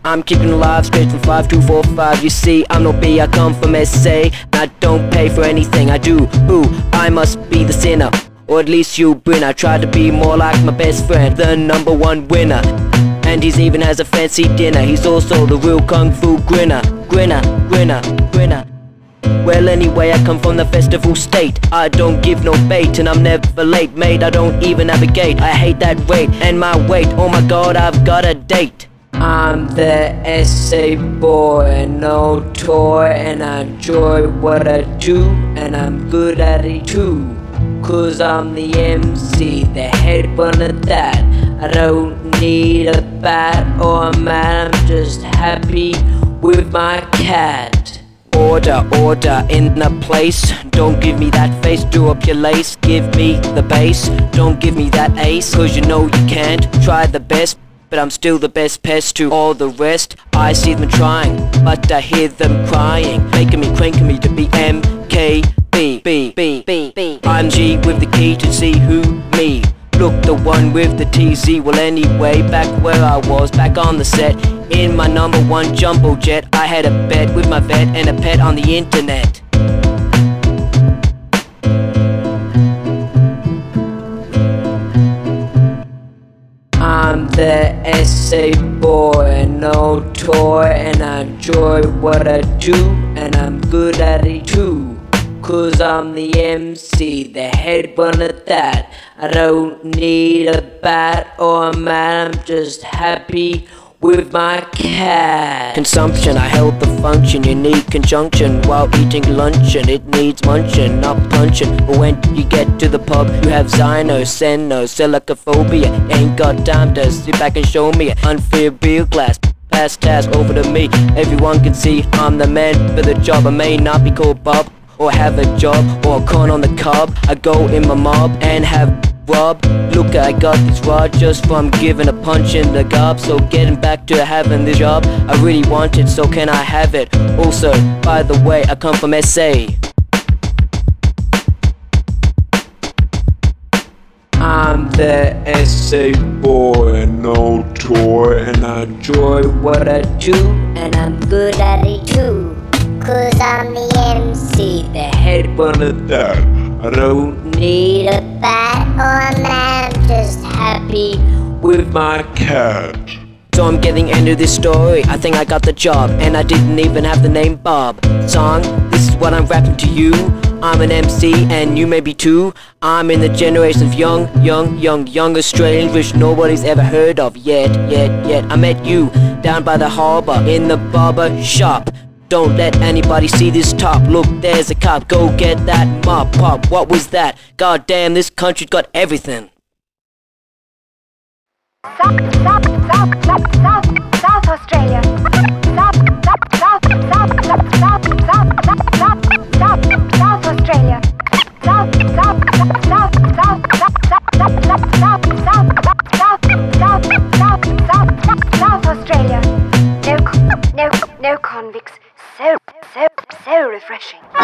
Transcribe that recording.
I'm keeping alive straight from 5245. You see, I'm no B, I come from SA. I don't pay for anything I do. Ooh, I must be the sinner, or at least you win. I try to be more like my best friend, the #1 winner. And he's even has a fancy dinner. He's also the real kung fu grinner. Grinner, grinner, grinner. Well anyway, I come from the festival state. I don't give no bait and I'm never late, mate. I don't even have a gate. I hate that rate and my weight. Oh my god, I've got a date. I'm the SA boy, no toy, and I enjoy what I do, and I'm good at it too. Cause I'm the MC, the head one of that. I don't need a bat or a man, I'm just happy with my cat. Order, order in the place. Don't give me that face, do up your lace. Give me the bass, don't give me that ace. Cause you know you can't try the best, but I'm still the best pest to all the rest. I see them trying, but I hear them crying, making me, cranking me to be MKB. I'm G with the key to see who me. Look, the one with the TZ. Well anyway, back where I was, back on the set, in my #1 jumbo jet. I had a bet with my vet and a pet on the internet. I'm the SA boy, no toy, and I enjoy what I do, and I'm good at it too. Cause I'm the MC, the head one of that. I don't need a bat or a man, I'm just happy with my cat. Consumption, I held the function. You need conjunction while eating luncheon. It needs munching, not punching. But when you get to the pub, you have Zyno, Seno, Silicophobia. Ain't got time to sit back and show me an unfair beer glass. Pass task over to me. Everyone can see I'm the man for the job. I may not be called Bob, or have a job, or a con on the cob. I go in my mob and have Rob. Look, I got this rod just from giving a punch in the gob. So getting back to having this job, I really want it, so can I have it? Also, by the way, I come from SA. I'm the SA boy, no toy, and I enjoy what I do, and I'm good at it too. Cause I'm the MC, the head one of that. I don't need a bat or a man, I'm just happy with my cat. So I'm getting into this story, I think I got the job, and I didn't even have the name Bob. Song, this is what I'm rapping to you. I'm an MC and you may be too. I'm in the generation of young Australians which nobody's ever heard of yet. I met you down by the harbour in the barber shop. Don't let anybody see this top. Look, there's a cop, go get that mop. Pop, what was that? God damn, this country's got everything. South Australia. South Australia. South Australia. No convicts. So refreshing.